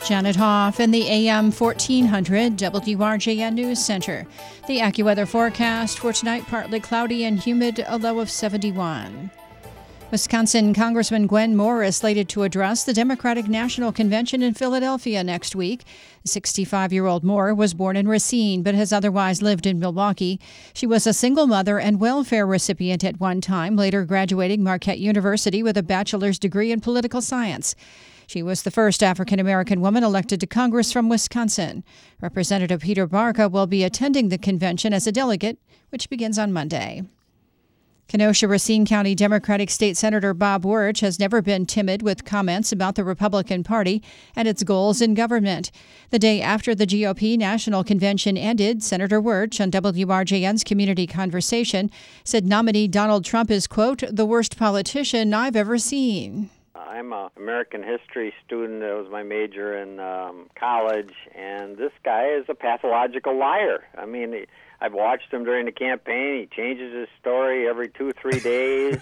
Janet Hoff in the AM 1400 WRJN News Center. The AccuWeather forecast for tonight, partly cloudy and humid, a low of 71. Wisconsin Congressman Gwen Moore is slated to address the Democratic National Convention in Philadelphia next week. The 65-year-old Moore was born in Racine but has otherwise lived in Milwaukee. She was a single mother and welfare recipient at one time, later graduating Marquette University with a bachelor's degree in political science. She was the first African-American woman elected to Congress from Wisconsin. Representative Peter Barca will be attending the convention as a delegate, which begins on Monday. Kenosha-Racine County Democratic State Senator Bob Wirtz has never been timid with comments about the Republican Party and its goals in government. The day after the GOP National Convention ended, Senator Wirtz on WRJN's Community Conversation said nominee Donald Trump is, quote, the worst politician I've ever seen. I'm an American history student. That was my major in college, and this guy is a pathological liar. I mean, I've watched him during the campaign. He changes his story every 2-3 days.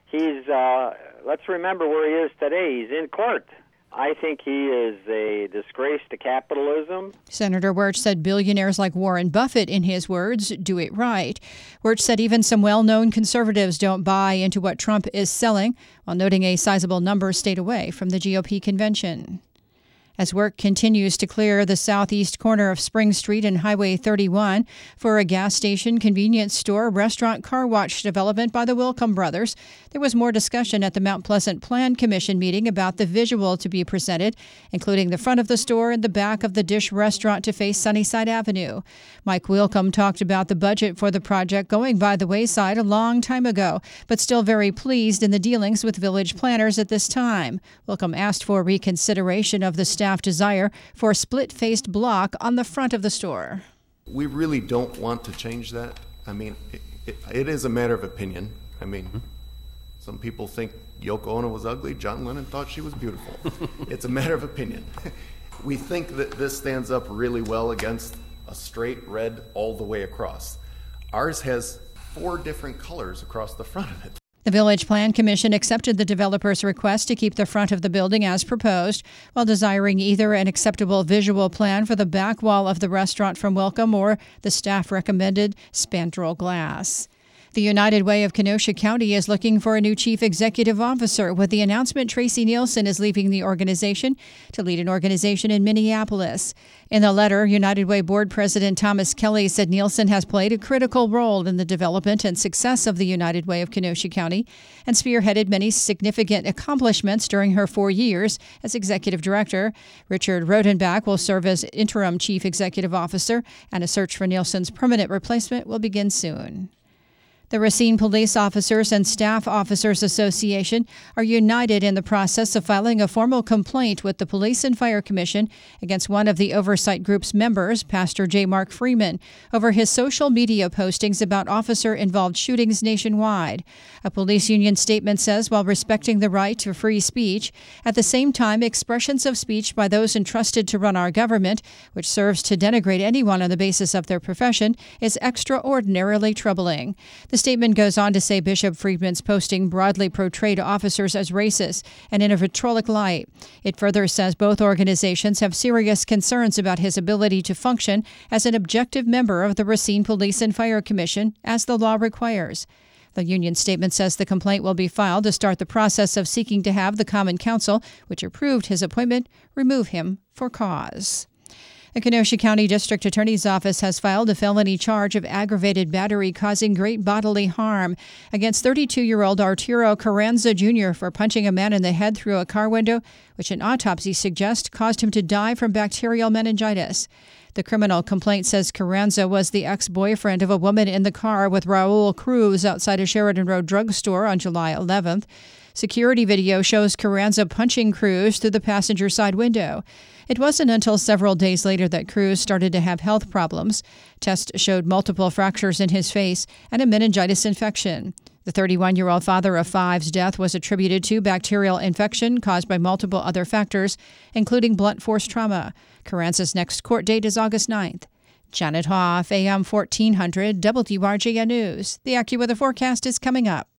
Let's remember where he is today. He's in court. I think he is a disgrace to capitalism. Senator Wirtz said billionaires like Warren Buffett, in his words, do it right. Wirtz said even some well-known conservatives don't buy into what Trump is selling, while noting a sizable number stayed away from the GOP convention. As work continues to clear the southeast corner of Spring Street and Highway 31 for a gas station, convenience store, restaurant, car wash development by the Wilkham brothers, there was more discussion at the Mount Pleasant Plan Commission meeting about the visual to be presented, including the front of the store and the back of the Dish restaurant to face Sunnyside Avenue. Mike Wilkham talked about the budget for the project going by the wayside a long time ago, but still very pleased in the dealings with village planners at this time. Wilkham asked for reconsideration of the staff desire for a split-faced block on the front of the store. We really don't want to change that. I mean, it is a matter of opinion. I mean, some people think Yoko Ono was ugly. John Lennon thought she was beautiful. It's a matter of opinion. We think that this stands up really well against a straight red all the way across. Ours has 4 different colors across the front of it. The Village Plan Commission accepted the developer's request to keep the front of the building as proposed, while desiring either an acceptable visual plan for the back wall of the restaurant from Welcome or the staff recommended spandrel glass. The United Way of Kenosha County is looking for a new chief executive officer. With the announcement, Tracy Nielsen is leaving the organization to lead an organization in Minneapolis. In the letter, United Way Board President Thomas Kelly said Nielsen has played a critical role in the development and success of the United Way of Kenosha County and spearheaded many significant accomplishments during her 4 years as executive director. Richard Rodenbach will serve as interim chief executive officer, and a search for Nielsen's permanent replacement will begin soon. The Racine Police Officers and Staff Officers Association are united in the process of filing a formal complaint with the Police and Fire Commission against one of the oversight group's members, Pastor J. Mark Freeman, over his social media postings about officer-involved shootings nationwide. A police union statement says, while respecting the right to free speech, at the same time, expressions of speech by those entrusted to run our government, which serves to denigrate anyone on the basis of their profession, is extraordinarily troubling. The statement goes on to say Bishop Freeman's posting broadly portrayed officers as racist and in a vitriolic light. It further says both organizations have serious concerns about his ability to function as an objective member of the Racine Police and Fire Commission, as the law requires. The union statement says the complaint will be filed to start the process of seeking to have the Common Council, which approved his appointment, remove him for cause. The Kenosha County District Attorney's Office has filed a felony charge of aggravated battery causing great bodily harm against 32-year-old Arturo Carranza Jr. for punching a man in the head through a car window, which an autopsy suggests caused him to die from bacterial meningitis. The criminal complaint says Carranza was the ex-boyfriend of a woman in the car with Raul Cruz outside a Sheridan Road drugstore on July 11th. Security video shows Carranza punching Cruz through the passenger side window. It wasn't until several days later that Cruz started to have health problems. Tests showed multiple fractures in his face and a meningitis infection. The 31-year-old father of 5's death was attributed to bacterial infection caused by multiple other factors, including blunt force trauma. Carranza's next court date is August 9th. Janet Hoff, AM 1400, WRJN News. The AccuWeather forecast is coming up.